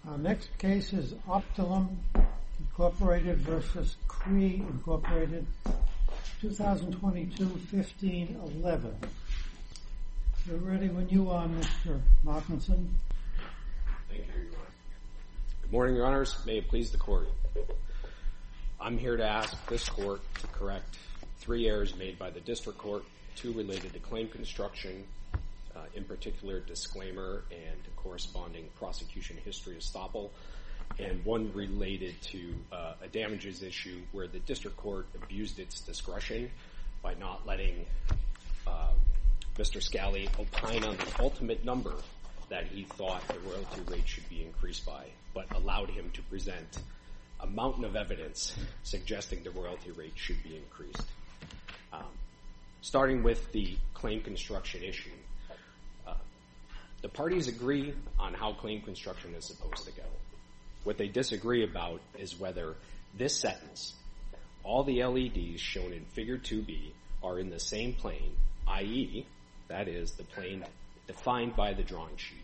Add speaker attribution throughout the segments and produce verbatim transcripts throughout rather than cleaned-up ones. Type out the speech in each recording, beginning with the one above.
Speaker 1: Our next case is Optilum Incorporated versus Cree Incorporated, twenty twenty-two fifteen eleven. We're ready when you are, Mister Martinson.
Speaker 2: Thank you, Your Honor. Good morning, Your Honors. May it please the Court. I'm here to ask this Court to correct three errors made by the District Court, two related to claim construction, uh, in particular disclaimer and corresponding prosecution history estoppel, and one related to uh, a damages issue where the District Court abused its discretion by not letting uh, Mister Scali opine on the ultimate number that he thought the royalty rate should be increased by, but allowed him to present a mountain of evidence suggesting the royalty rate should be increased. Um, starting with the claim construction issue, uh, the parties agree on how claim construction is supposed to go. What they disagree about is whether this sentence, all the L E Ds shown in Figure two B are in the same plane, that is, that is, the plane defined by the drawing sheet.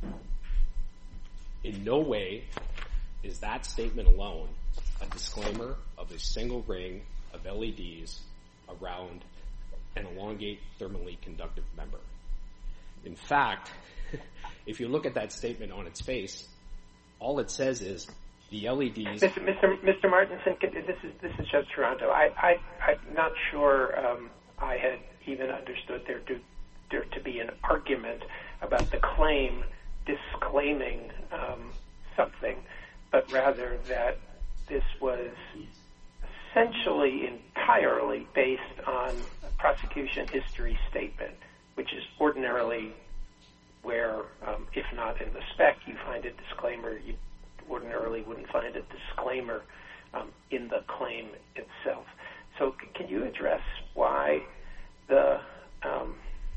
Speaker 2: In no way is that statement alone a disclaimer of a single ring of L E Ds around an elongate thermally conductive member. In fact, if you look at that statement on its face, all it says is the L E Ds...
Speaker 3: Mister Mister Mister Martinson, this is this is Judge Toronto. I, I, I'm not sure um, I had even understood there to, there to be an argument about the claim disclaiming um, something, but rather that this was essentially entirely based on a prosecution history statement, which is ordinarily where, um, if not in the spec, you find a disclaimer. You ordinarily wouldn't find a disclaimer um, in the claim itself. So c- can you address why the um,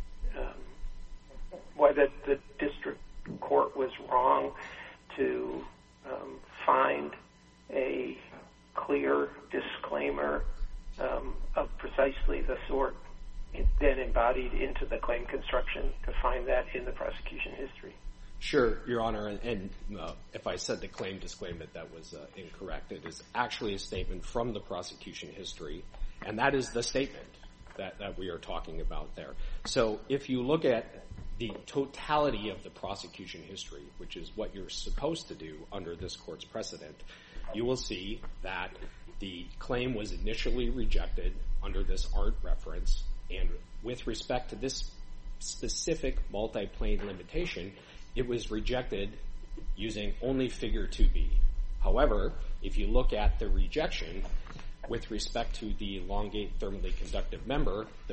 Speaker 3: um, why the, the district court was wrong to um, find a clear disclaimer um, of precisely the sort then embodied into the claim construction, to find that in the prosecution history?
Speaker 2: Sure, Your Honor, and, and uh, if I said the claim disclaimer, that was uh, incorrect. It is actually a statement from the prosecution history, and that is the statement that, that we are talking about there. So if you look at the totality of the prosecution history, which is what you're supposed to do under this court's precedent, you will see that the claim was initially rejected under this A R T reference, and with respect to this specific multi-plane limitation, it was rejected using only Figure two B. However, if you look at the rejection with respect to the elongate thermally conductive member, the,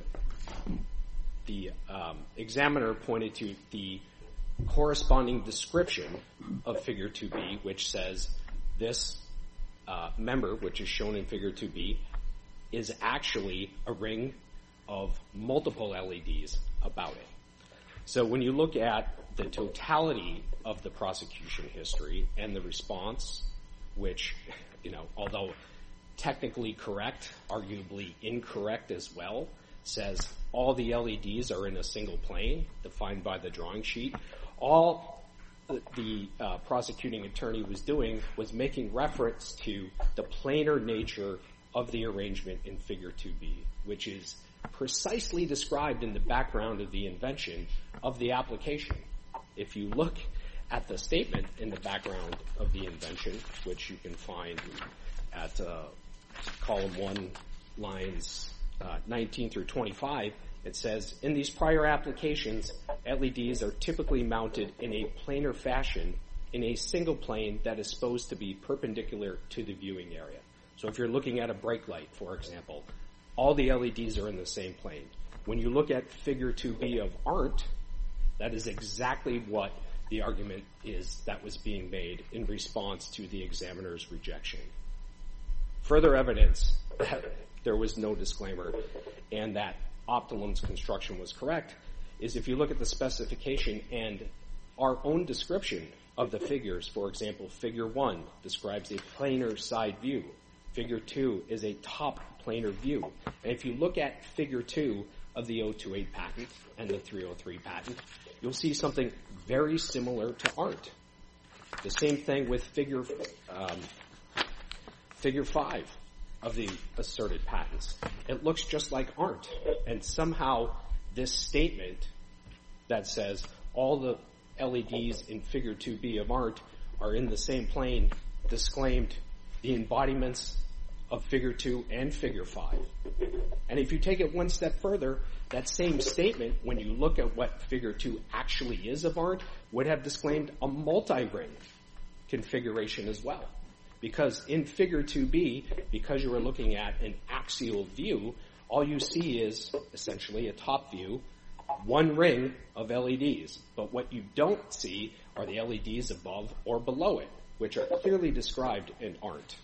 Speaker 2: the um, examiner pointed to the corresponding description of Figure two B, which says this uh, member, which is shown in Figure two B, is actually a ring of multiple L E Ds about it. So when you look at the totality of the prosecution history and the response, which, you know, although technically correct, arguably incorrect as well, says all the L E Ds are in a single plane defined by the drawing sheet, all the, the uh, prosecuting attorney was doing was making reference to the planar nature of the arrangement in Figure two B, which is precisely described in the background of the invention of the application. If you look at the statement in the background of the invention, which you can find at uh, column one, lines uh, nineteen through twenty-five, it says, in these prior applications, L E Ds are typically mounted in a planar fashion in a single plane that is supposed to be perpendicular to the viewing area. So if you're looking at a brake light, for example, all the L E Ds are in the same plane. When you look at Figure two B of A R T, that is exactly what the argument is that was being made in response to the examiner's rejection. Further evidence that there was no disclaimer and that Optilum's construction was correct is if you look at the specification and our own description of the figures. For example, Figure one describes a planar side view. Figure two is a top planar view. And if you look at Figure two of the oh two eight patent and the three oh three patent, you'll see something very similar to A R T. The same thing with figure um, figure five of the asserted patents. It looks just like aren't. And somehow this statement that says all the L E Ds in figure two B of aren't are in the same plane disclaimed the embodiments of figure two and figure five. And if you take it one step further, that same statement, when you look at what figure two actually is of aren't, would have disclaimed a multi-ring configuration as well. Because in figure two B, because you were looking at an axial view, all you see is essentially a top view, one ring of L E Ds. But what you don't see are the L E Ds above or below it, which are clearly described in aren't.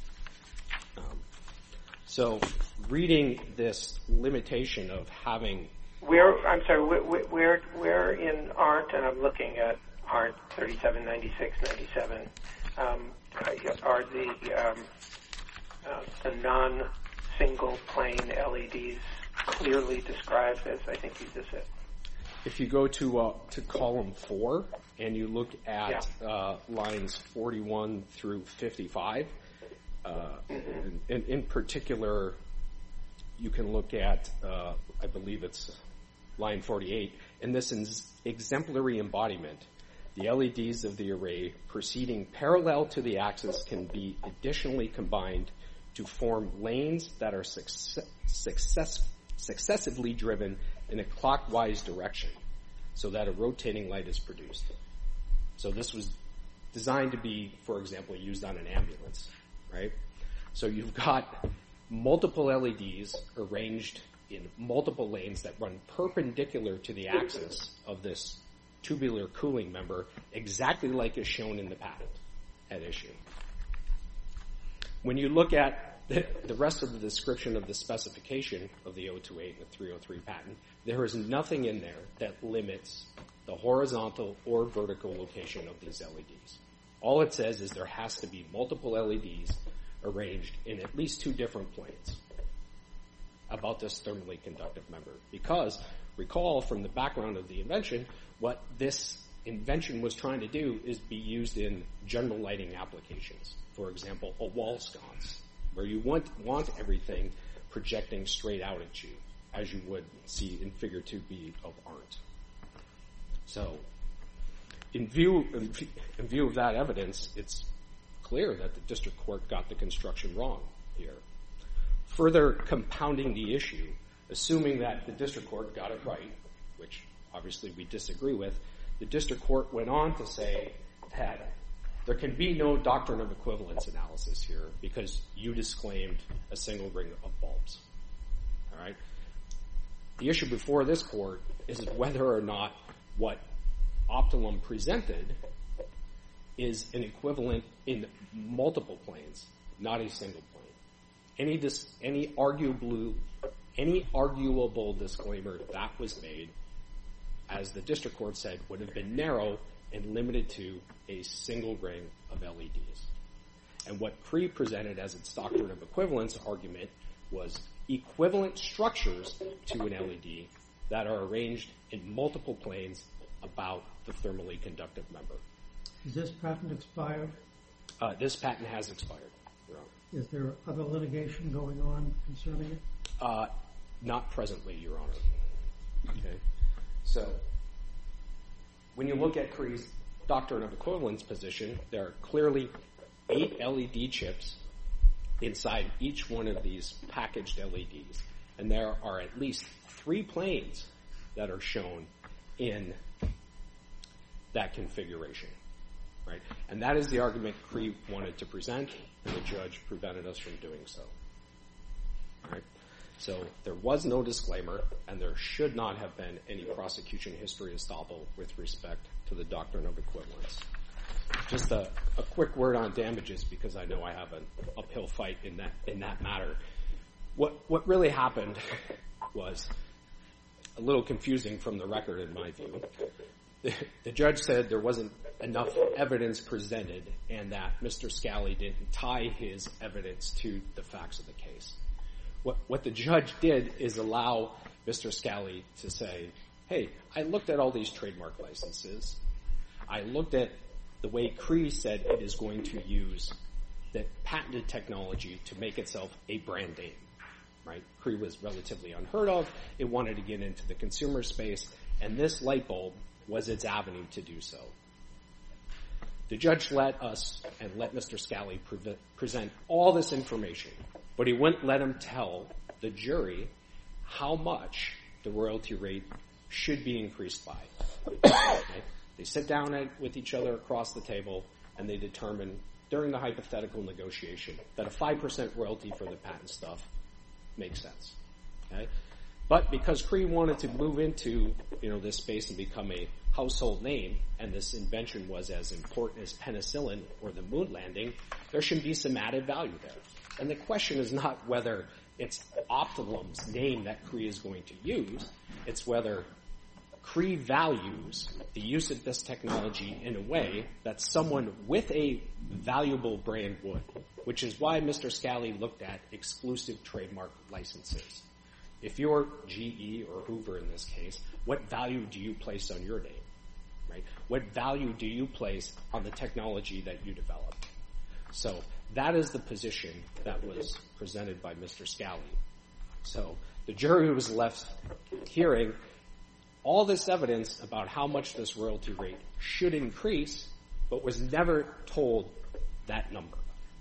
Speaker 2: Um, so reading this limitation of having...
Speaker 3: Where, I'm sorry, where, where, where in aren't, and I'm looking at aren't thirty-seven, ninety-six, ninety-seven, um, are the, um, uh, the non-single plane L E Ds clearly described as I think you just said?
Speaker 2: If you go to uh, to column four and you look at
Speaker 3: yeah.
Speaker 2: uh, lines forty-one through fifty-five, uh,
Speaker 3: mm-hmm.
Speaker 2: in, in particular, you can look at, uh, I believe it's line forty-eight, in this ins- exemplary embodiment, the L E Ds of the array proceeding parallel to the axis can be additionally combined to form lanes that are success, success, successively driven in a clockwise direction so that a rotating light is produced. So this was designed to be, for example, used on an ambulance, right? So you've got multiple L E Ds arranged in multiple lanes that run perpendicular to the axis of this tubular cooling member, exactly like is shown in the patent at issue. When you look at the, the rest of the description of the specification of the oh two eight and the three oh three patent, there is nothing in there that limits the horizontal or vertical location of these L E Ds. All it says is there has to be multiple L E Ds arranged in at least two different planes about this thermally conductive member. Because, recall from the background of the invention, what this invention was trying to do is be used in general lighting applications. For example, a wall sconce, where you want, want everything projecting straight out at you, as you would see in figure two B of aren't. So, in view, in view of that evidence, it's clear that the district court got the construction wrong here. Further compounding the issue, assuming that the district court got it right, which obviously we disagree with, the district court went on to say that there can be no doctrine of equivalence analysis here because you disclaimed a single ring of bulbs. All right? The issue before this court is whether or not what Optilum presented is an equivalent in multiple planes, not a single plane. Any dis- any arguable any arguable disclaimer that was made, as the district court said, would have been narrow and limited to a single ring of L E Ds. And what Cree presented as its doctrine of equivalence argument was equivalent structures to an L E D that are arranged in multiple planes about the thermally conductive member.
Speaker 1: Is this patent expired?
Speaker 2: Uh, this patent has expired.
Speaker 1: Is there other litigation going on concerning it?
Speaker 2: Uh, not presently, Your Honor. Okay. So, when you look at Cree's doctrine of equivalence position, there are clearly eight L E D chips inside each one of these packaged L E Ds. And there are at least three planes that are shown in that configuration. Right? And that is the argument Cree wanted to present, and the judge prevented us from doing so. All right? So there was no disclaimer, and there should not have been any prosecution history estoppel with respect to the doctrine of equivalence. Just a, a quick word on damages, because I know I have an uphill fight in that in that matter. What what really happened was a little confusing from the record, in my view. The, the judge said there wasn't enough evidence presented and that Mister Scali didn't tie his evidence to the facts of the case. What, what the judge did is allow Mister Scali to say, hey, I looked at all these trademark licenses. I looked at the way Cree said it is going to use the patented technology to make itself a brand name, right? Cree was relatively unheard of. It wanted to get into the consumer space, and this light bulb was its avenue to do so. The judge let us and let Mister Scali pre- present all this information, but he wouldn't let him tell the jury how much the royalty rate should be increased by. Okay? They sit down with each other across the table, and they determine during the hypothetical negotiation that a five percent royalty for the patent stuff makes sense. Okay? But because Cree wanted to move into, you know, this space and become a household name, and this invention was as important as penicillin or the moon landing, there should be some added value there. And the question is not whether it's Optilum's name that Cree is going to use, it's whether Cree values the use of this technology in a way that someone with a valuable brand would, which is why Mister Scali looked at exclusive trademark licenses. If you're G E or Hoover in this case, what value do you place on your name? Right? What value do you place on the technology that you develop? So that is the position that was presented by Mister Scali. So the jury was left hearing all this evidence about how much this royalty rate should increase, but was never told that number.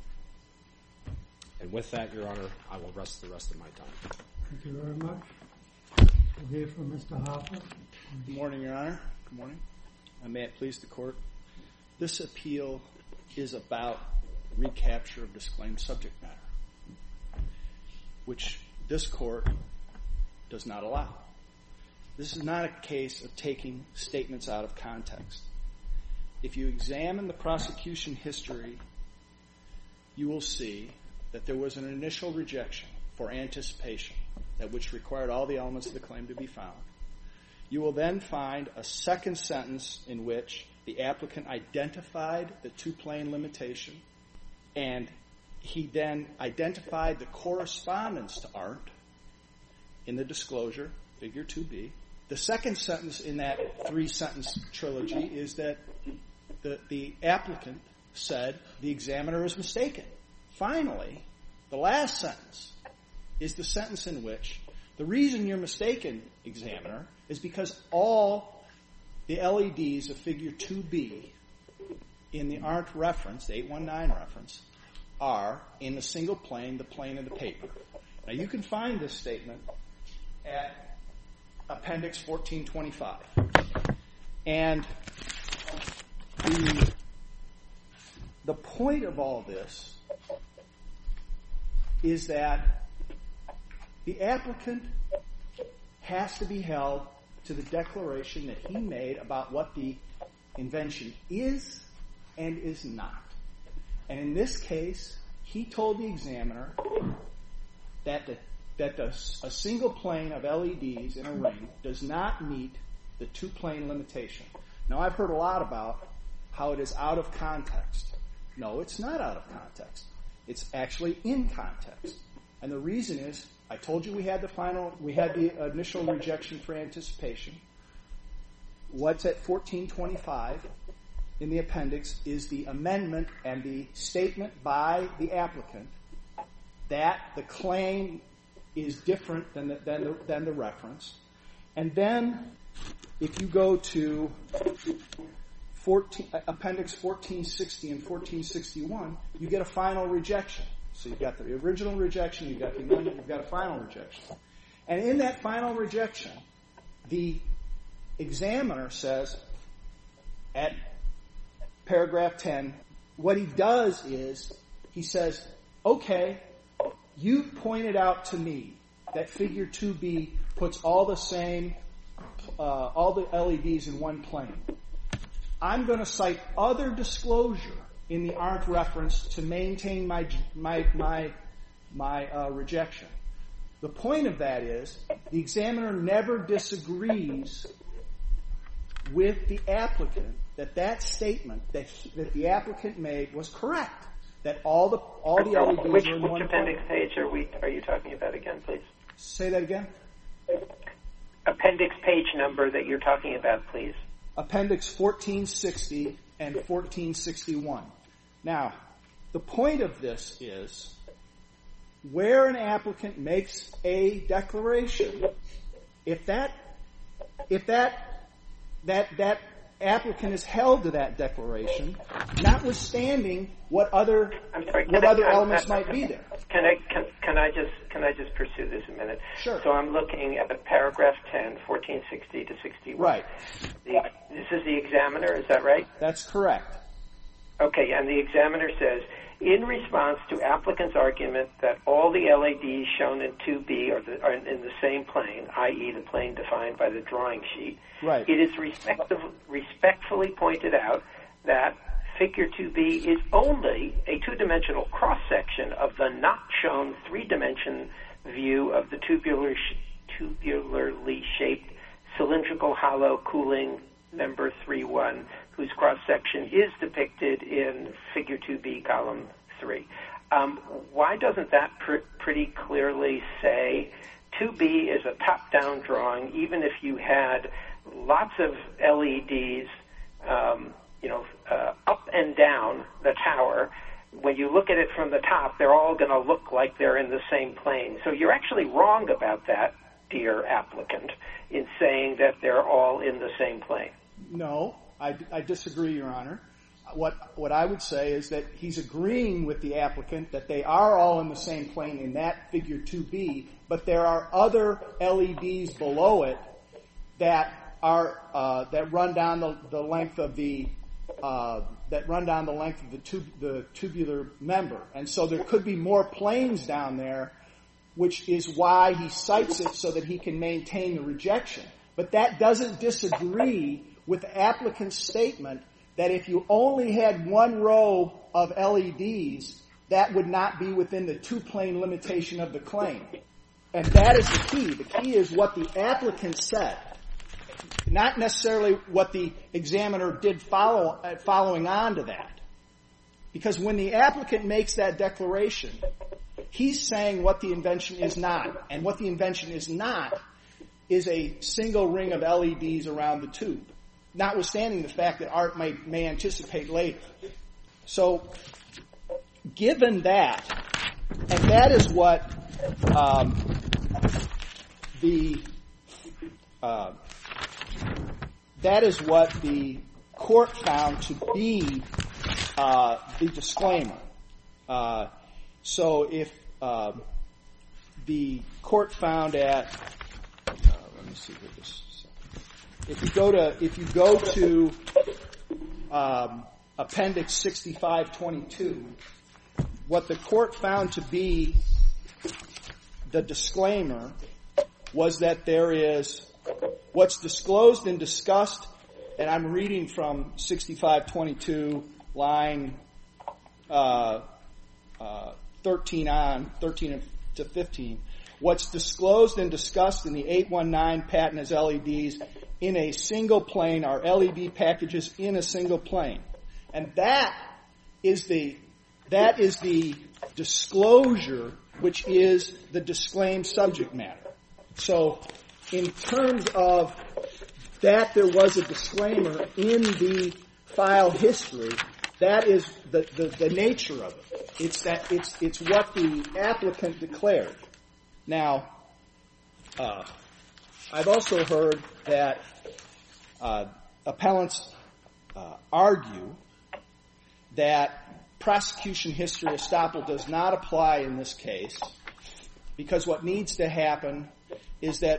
Speaker 2: And with that, Your Honor, I will rest the rest of my time.
Speaker 1: Thank you very much. We'll hear from Mister Harper.
Speaker 4: Good morning, Your Honor. Good morning. Uh, may it please the Court. This appeal is about recapture of disclaimed subject matter, which this Court does not allow. This is not a case of taking statements out of context. If you examine the prosecution history, you will see that there was an initial rejection for anticipation, that which required all the elements of the claim to be found. You will then find a second sentence in which the applicant identified the two-plane limitation, and he then identified the correspondence to art in the disclosure, figure two B. The second sentence in that three-sentence trilogy is that the, the applicant said the examiner is mistaken. Finally, the last sentence is the sentence in which the reason you're mistaken, examiner, is because all the L E Ds of figure two B in the A R T reference, the eight one nine reference, are in the single plane, the plane of the paper. Now, you can find this statement at Appendix fourteen twenty-five. And the, the point of all this is that the applicant has to be held to the declaration that he made about what the invention is and is not. And in this case, he told the examiner that the that the, a single plane of L E Ds in a ring does not meet the two-plane limitation. Now, I've heard a lot about how it is out of context. No, it's not out of context. It's actually in context. And the reason is, I told you we had the final, we had the initial rejection for anticipation. What's at fourteen twenty-five in the appendix is the amendment and the statement by the applicant that the claim is different than the, than the, than the reference. And then, if you go to fourteen, Appendix fourteen sixty and fourteen sixty-one, you get a final rejection. So you've got the original rejection, you've got the amendment, you've got a final rejection. And in that final rejection, the examiner says, at paragraph ten, what he does is, he says, okay, you've pointed out to me that figure two B puts all the same, uh, all the L E Ds in one plane. I'm going to cite other disclosure in the A R T reference to maintain my my my my uh, rejection. The point of that is the examiner never disagrees with the applicant that that statement that he, that the applicant made was correct. That all the all the L E Ds
Speaker 3: which,
Speaker 4: are in
Speaker 3: which
Speaker 4: one
Speaker 3: appendix
Speaker 4: plane.
Speaker 3: page are we are you talking about again, please?
Speaker 4: Say that again.
Speaker 3: Appendix page number that you're talking about, please.
Speaker 4: Appendix fourteen sixty and fourteen sixty-one. Now, the point of this is where an applicant makes a declaration, if that if that that that applicant is held to that declaration, notwithstanding what other
Speaker 3: I'm sorry,
Speaker 4: what
Speaker 3: I,
Speaker 4: other
Speaker 3: I'm,
Speaker 4: elements
Speaker 3: I'm,
Speaker 4: might be there.
Speaker 3: Can I can, can I just can I just pursue this a minute?
Speaker 4: Sure.
Speaker 3: So I'm looking at paragraph ten, fourteen sixty to sixty-one.
Speaker 4: Right.
Speaker 3: The, this is the examiner, is that right?
Speaker 4: That's correct.
Speaker 3: Okay, and the examiner says, in response to applicant's argument that all the L E Ds shown in two B are, the, are in the same plane, that is the plane defined by the drawing sheet,
Speaker 4: right.
Speaker 3: It is respectf- respectfully pointed out that figure two B is only a two-dimensional cross-section of the not-shown three-dimension view of the tubular sh- tubularly shaped cylindrical hollow cooling number three one, whose cross-section is depicted in figure two B, column three. Um, why doesn't that pr- pretty clearly say two B is a top-down drawing, even if you had lots of L E Ds, um, you know, uh, up and down the tower? When you look at it from the top, they're all going to look like they're in the same plane. So you're actually wrong about that, dear applicant, in saying that they're all in the same plane.
Speaker 4: No, I, I disagree, Your Honor. What what I would say is that he's agreeing with the applicant that they are all in the same plane in that figure two B, but there are other L E Ds below it that are uh, that run down the, the length of the uh, that run down the length of the tub, the tubular member, and so there could be more planes down there, which is why he cites it so that he can maintain the rejection. But that doesn't disagree with the applicant's statement that if you only had one row of L E Ds, that would not be within the two-plane limitation of the claim. And that is the key. The key is what the applicant said, not necessarily what the examiner did follow, uh, following on to that. Because when the applicant makes that declaration, he's saying what the invention is not. And what the invention is not is a single ring of L E Ds around the tube, notwithstanding the fact that Art may, may anticipate later. So, given that, and that is what um, the uh, that is what the court found to be uh, the disclaimer. Uh, so, if uh, the court found at uh, let me see what this. If you go to if you go to um, Appendix sixty-five twenty-two, what the court found to be the disclaimer was that there is what's disclosed and discussed, and I'm reading from sixty-five twenty-two, line uh, uh, thirteen on, thirteen to fifteen. What's disclosed and discussed in the eight one nine patent as L E Ds in a single plane are L E D packages in a single plane. And that is the that is the disclosure which is the disclaimed subject matter. So in terms of that there was a disclaimer in the file history, that is the, the, the nature of it. It's that it's it's what the applicant declared. Now, uh, I've also heard that uh, appellants uh, argue that prosecution history estoppel does not apply in this case because what needs to happen is that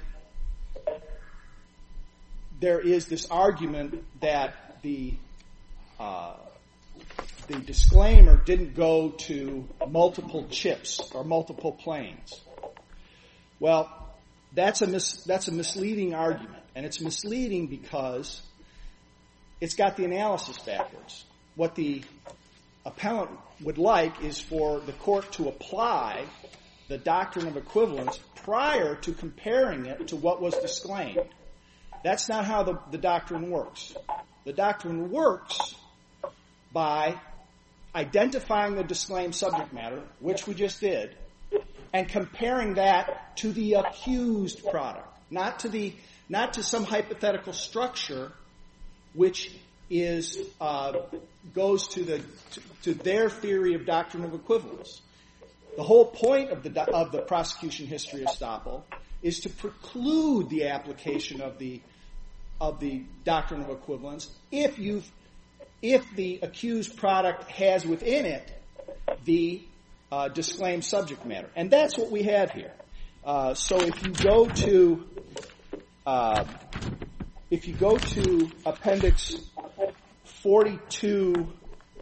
Speaker 4: there is this argument that the uh, the disclaimer didn't go to multiple chips or multiple planes. Well, that's a mis- that's a misleading argument, and it's misleading because it's got the analysis backwards. What the appellant would like is for the court to apply the doctrine of equivalence prior to comparing it to what was disclaimed. That's not how the, the doctrine works. The doctrine works by identifying the disclaimed subject matter, which we just did, and comparing that to the accused product, not to the not to some hypothetical structure which is uh, goes to the to, to their theory of doctrine of equivalence. The whole point of the of the prosecution history estoppel is to preclude the application of the of the doctrine of equivalence if you've if the accused product has within it the uh, disclaimed subject matter, and that's what we have here. Uh, so if you go to uh, if you go to Appendix forty-two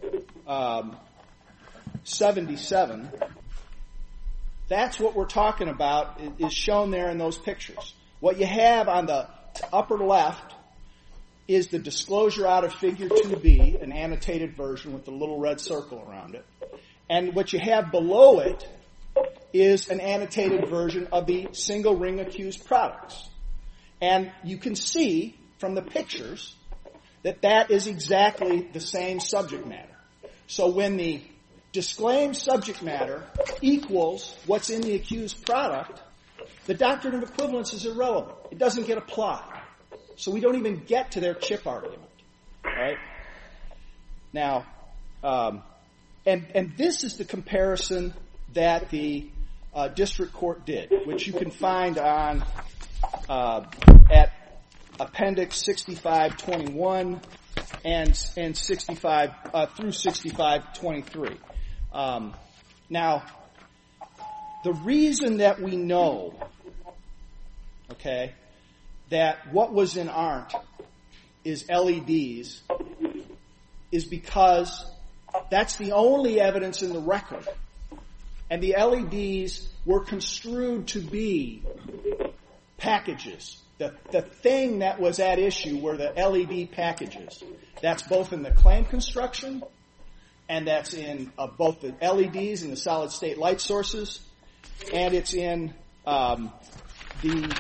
Speaker 4: seventy-seven, that's what we're talking about is shown there in those pictures. What you have on the upper left is the disclosure out of Figure two B, an annotated version with the little red circle around it. And what you have below it is an annotated version of the single ring accused products. And you can see from the pictures that that is exactly the same subject matter. So when the disclaimed subject matter equals what's in the accused product, the doctrine of equivalence is irrelevant. It doesn't get applied. So we don't even get to their chip argument. Right? Now, um, and, and this is the comparison that the uh, district court did, which you can find on uh, at Appendix sixty-five twenty-one and and sixty-five uh, through sixty-five twenty-three. Um, now, the reason that we know, okay, that what was in Arndt is L E Ds is because that's the only evidence in the record. And the L E Ds were construed to be packages. The, the thing that was at issue were the L E D packages. That's both in the claim construction and that's in uh, both the L E Ds and the solid state light sources, and it's in um, the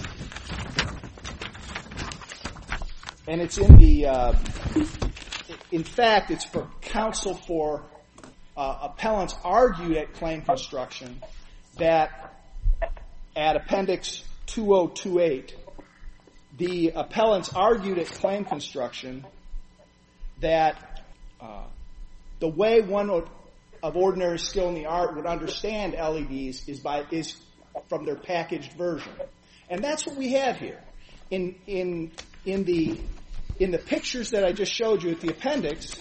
Speaker 4: and it's in the uh, in fact it's for counsel for uh, appellants argued at claim construction that at Appendix two oh two eight the appellants argued at claim construction that uh, the way one of ordinary skill in the art would understand L E Ds is by is from their packaged version, and that's what we have here. In in in the in the pictures that I just showed you at the appendix,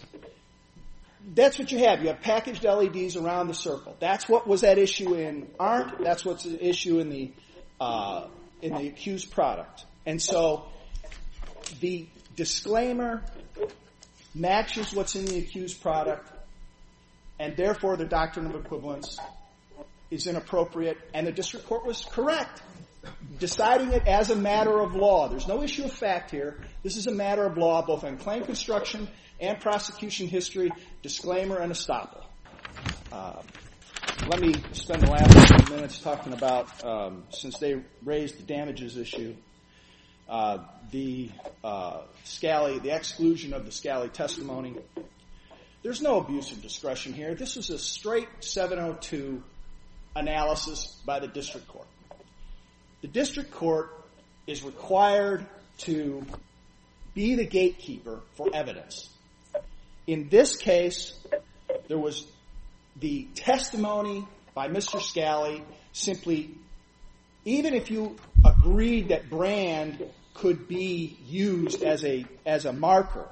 Speaker 4: that's what you have. You have packaged L E Ds around the circle. That's what was at issue in Arndt. That's what's at issue in the uh, in the accused product. And so the disclaimer matches what's in the accused product, and therefore the doctrine of equivalence is inappropriate, and the district court was correct, deciding it as a matter of law. There's no issue of fact here. This is a matter of law, both on claim construction and prosecution history, disclaimer and estoppel. Uh, let me spend the last few minutes talking about, um, since they raised the damages issue, Uh, the uh, Scali, the exclusion of the Scali testimony. There's no abuse of discretion here. This is a straight seven oh two analysis by the district court. The district court is required to be the gatekeeper for evidence. In this case, there was the testimony by Mister Scali simply, even if you agreed that brand could be used as a as a marker,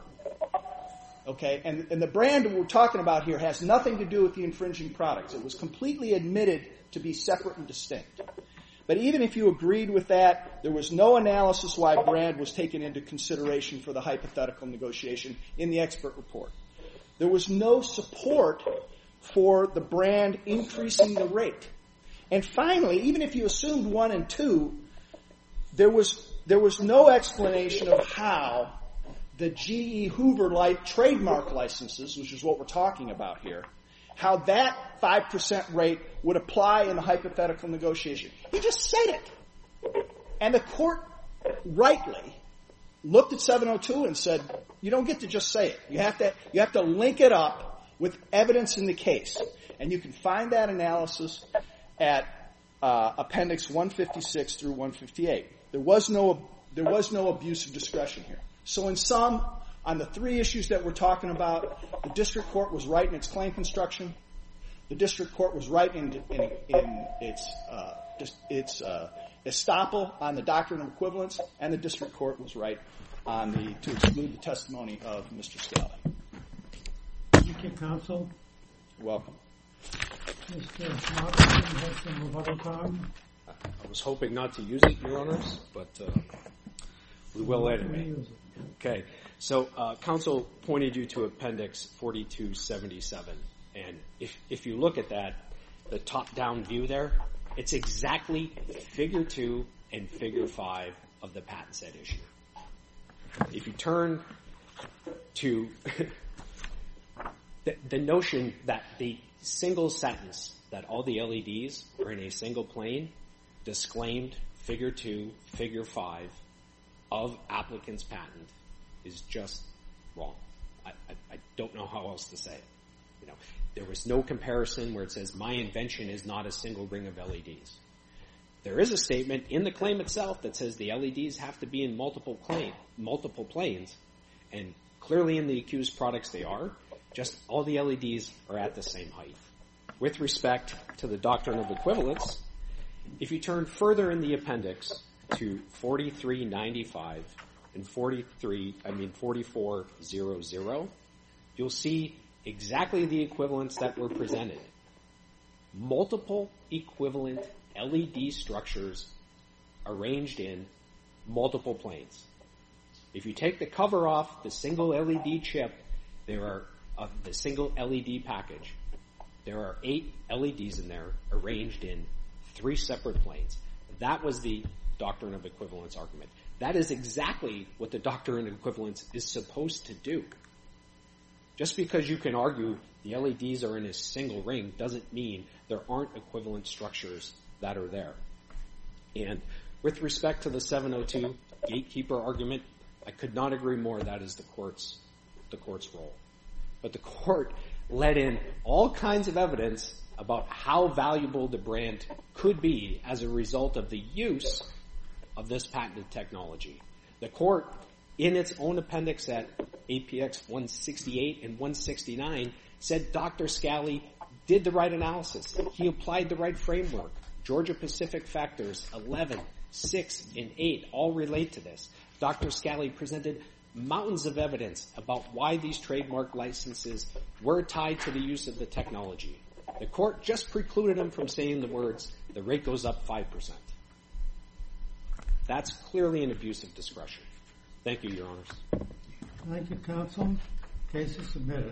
Speaker 4: okay, and, and the brand we're talking about here has nothing to do with the infringing products. It was completely admitted to be separate and distinct. But even if you agreed with that, there was no analysis why brand was taken into consideration for the hypothetical negotiation in the expert report. There was no support for the brand increasing the rate. And finally, even if you assumed one and two, there was there was no explanation of how the G E Hoover light trademark licenses, which is what we're talking about here, how that five percent rate would apply in the hypothetical negotiation. He just said it. And the court rightly looked at seven oh two and said, you don't get to just say it. You have to you have to link it up with evidence in the case. And you can find that analysis at uh, Appendix one fifty-six through one fifty-eight. There was no there was no abuse of discretion here. So in sum, On the three issues that we're talking about, the district court was right in its claim construction. The district court was right in, in, in its uh, its uh, estoppel on the doctrine of equivalence, and the district court was right on the to exclude the testimony of Mister Scally.
Speaker 1: Thank you, counsel.
Speaker 4: You're welcome.
Speaker 1: Mister Martin has some rebuttal time.
Speaker 2: I was hoping not to use it, Your Honors, but uh, we will anyway. Okay, so uh, counsel pointed you to Appendix forty-two seventy-seven, and if if you look at that, the top-down view there, it's exactly Figure two and Figure five of the patent set issue. If you turn to the, the notion that the single sentence that all the L E Ds are in a single plane disclaimed Figure two, Figure five of applicant's patent is just wrong. I, I, I don't know how else to say it. You know, there was no comparison where it says my invention is not a single ring of L E Ds. There is a statement in the claim itself that says the L E Ds have to be in multiple claim, multiple planes, and clearly in the accused products they are. Just all the L E Ds are at the same height. With respect to the doctrine of equivalence, if you turn further in the appendix to forty-three ninety-five and forty-three, I mean forty-four hundred, you'll see exactly the equivalents that were presented. Multiple equivalent L E D structures arranged in multiple planes. If you take the cover off the single L E D chip, there are uh, the single L E D package. There are eight L E Ds in there arranged in three separate planes. That was the doctrine of equivalence argument. That is exactly what the doctrine of equivalence is supposed to do. Just because you can argue the L E Ds are in a single ring doesn't mean there aren't equivalent structures that are there. And with respect to the seven oh two gatekeeper argument, I could not agree more. That is the court's the court's role. But the court let in all kinds of evidence about how valuable the brand could be as a result of the use of this patented technology. The court, in its own appendix at A P X one sixty-eight and one sixty-nine, said Doctor Scally did the right analysis. He applied the right framework. Georgia Pacific factors eleven, six, and eight all relate to this. Doctor Scally presented mountains of evidence about why these trademark licenses were tied to the use of the technology. The court just precluded him from saying the words, the rate goes up five percent. That's clearly an abuse of discretion. Thank you, Your Honors.
Speaker 1: Thank you, counsel. Case is submitted.